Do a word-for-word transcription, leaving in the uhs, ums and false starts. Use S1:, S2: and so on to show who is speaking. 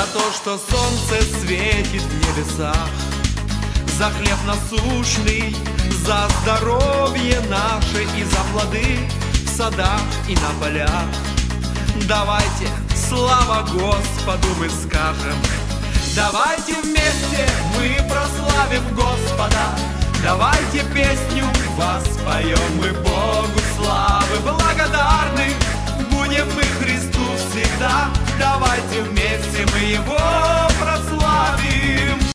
S1: то, что солнце светит в небесах, за хлеб насущный, за здоровье наше и за плоды в садах и на полях. Давайте слава Господу мы скажем, давайте вместе мы прославим Господа, давайте песню воспоем мы Богу славы. Благодарны будем мы Христу всегда, давайте вместе мы Его